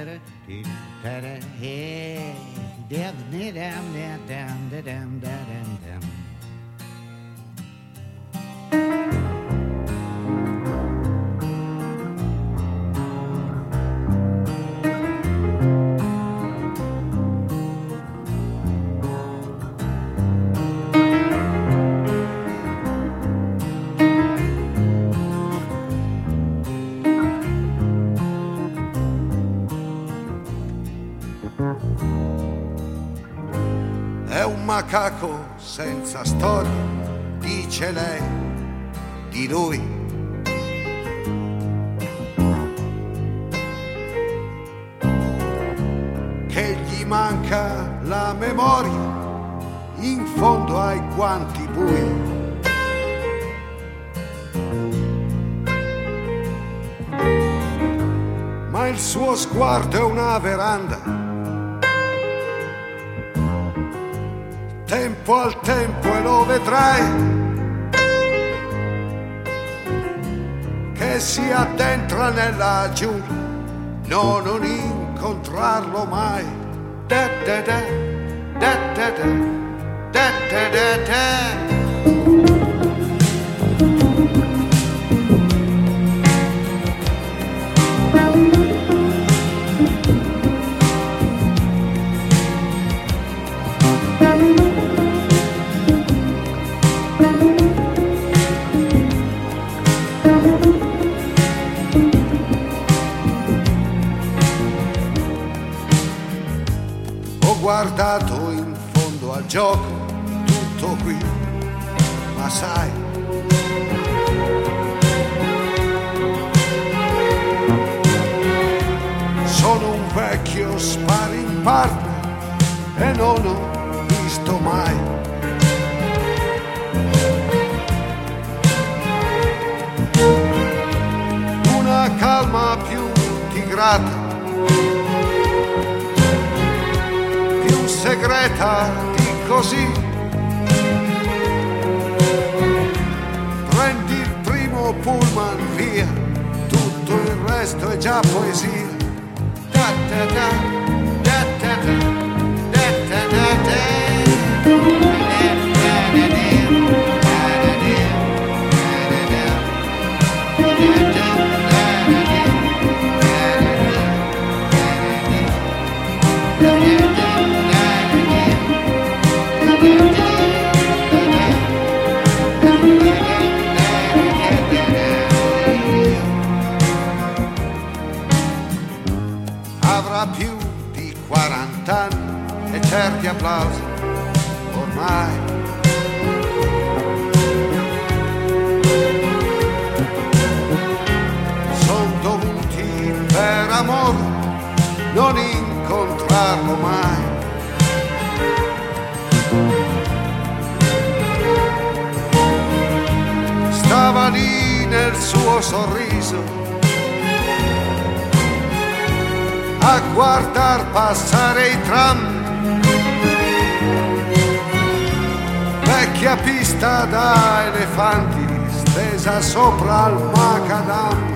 È un macaco senza storia, dice lei di lui. Che gli manca la memoria in fondo ai guanti bui. Ma il suo sguardo è una veranda. Tempo al tempo e lo vedrai che si addentra nella giungla, no, non incontrarlo mai. Da da da, da da da, da da da da. Ho guardato in fondo al gioco, tutto qui, ma sai, sono un vecchio sparring partner e non ho visto mai una calma più tigrata, segreta di così. Prendi il primo pullman via, tutto il resto è già poesia. Da da da, da da da, da da da da. Avrà più di 40 anni e certi applausi ormai son dovuti per amore non incontrarlo mai. Stava lì nel suo sorriso a guardar passare i tram, vecchia pista da elefanti stesa sopra il macadam.